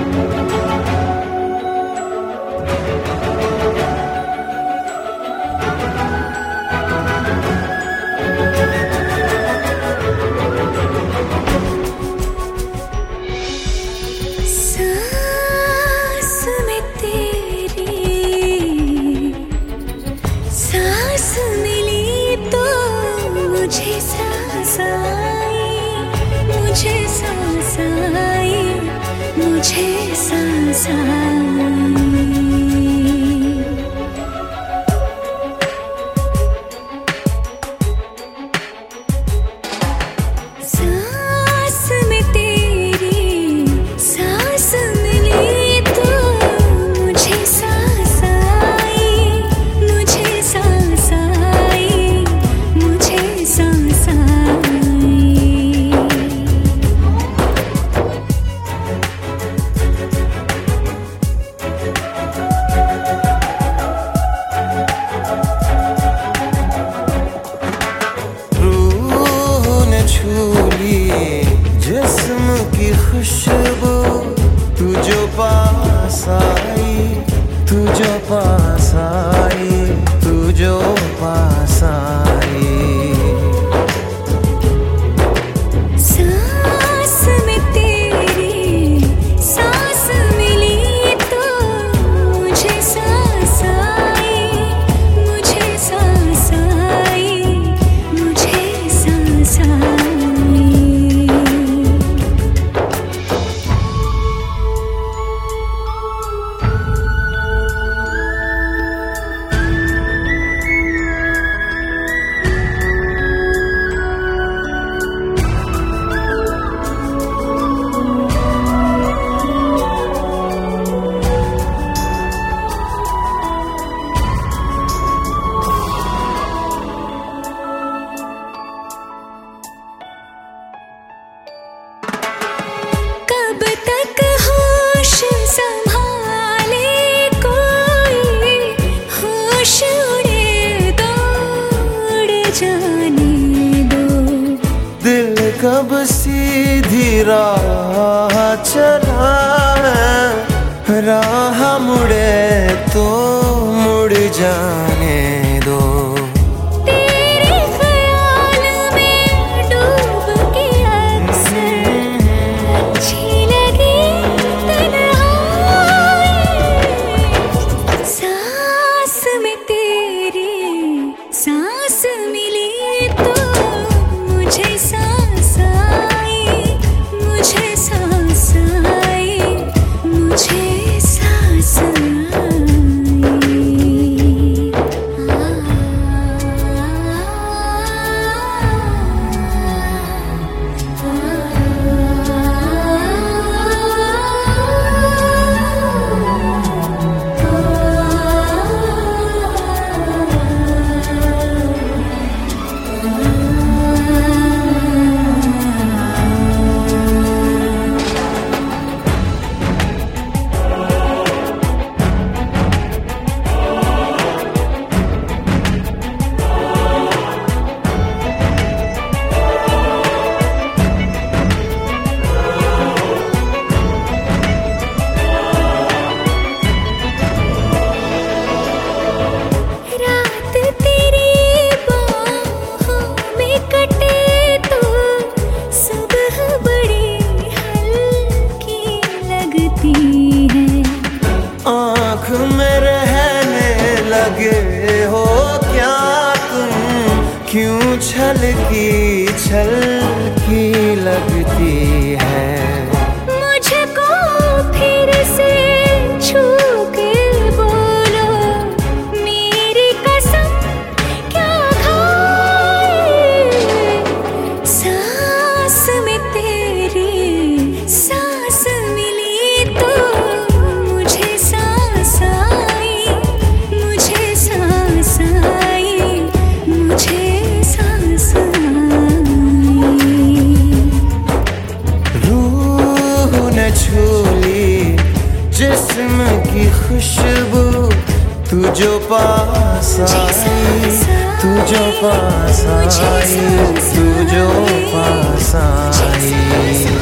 मुझे सांस आई। सांस में तेरी सांस मिली तो मुझे सांस आई, मुझे सांस आई, मुझे सांस आई। जिस्म की खुशबू तू जो पास आई, तू जो पास आई, तू जो पास आई। सांस में तेरी सांस मिली तो मुझे सांस आई, मुझे सांस आई, मुझे सांस आई। कब तक होश संभाले कोई, होश उड़े दो, उड़ जाने दो। दिल कब सीधी राह चला है, राह मुड़े तो मुड़ जाने दो। तेरे ख्याल में डूब के अक्सर अच्छी लगी तन्हाई। सांस में तेरी सांस मिली तो मुझे सांस आई, मुझे सांस आई, मुझे सांस आई। आँख में रहने लगे हो क्या तुम, क्यों छलकी छलकी लगती है। मुझको फिर से छू के बोलो, मेरी कसम क्या खाए। सांस में तेरी सांस मिली तो मुझे सांस आई, मुझे सांस आई, मुझे सांस आई। रूह ने छू ली जिस्म की खुशबू तू जो पास आई, तू जो पास आई, तू जो पास आई।